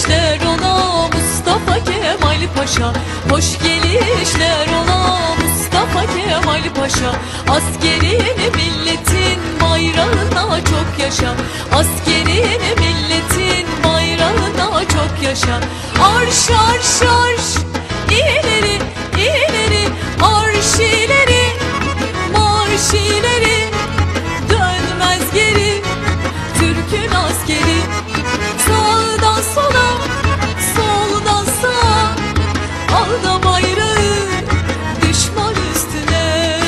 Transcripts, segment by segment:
gelişler ola Mustafa Kemal Paşa. Hoş gelişler ola Mustafa Kemal Paşa. Askerini milletin bayrağına çok yaşa. Askerini milletin bayrağına çok yaşa. Arş arş arş ileri ileri, arş ileri marş ileri, dönmez geri Türk'ün askeri. Sağdan sola soldan sağa, al da bayrağı düşman üstüne.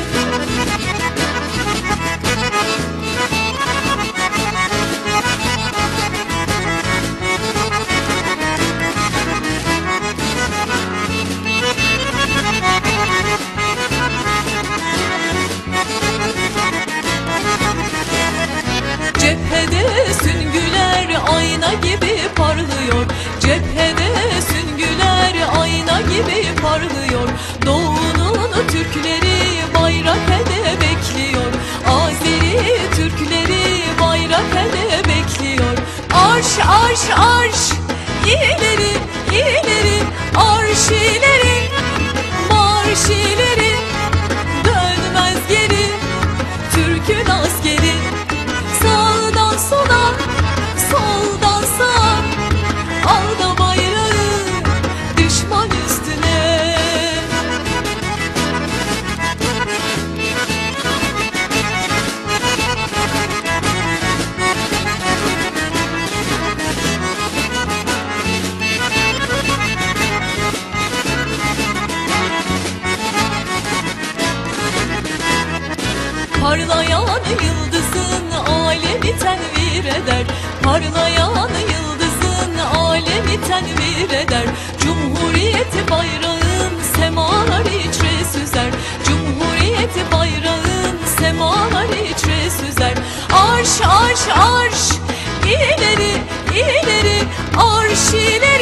Cephede süngüler ayna gibi parlıyor. Cephede süngüler ayna gibi parlıyor. Doğunun Türkleri bayrak ele bekliyor. Azeri Türkleri bayrak ele bekliyor. Arş arş arş ileri ileri, arş ileri marş ileri, dönmez geri Türk'ün askeri. Sağdan sola soldan sağa, al da bayrağı düşman üstüne. Parlayan yıldızın alemi tenvir eder. Parlayan yıldızın alemi tenvir eder. Cumhuriyeti bayrağın semalar içre süzer. Cumhuriyeti bayrağın semalar içre süzer. Arş arş arş ileri ileri, arş ileri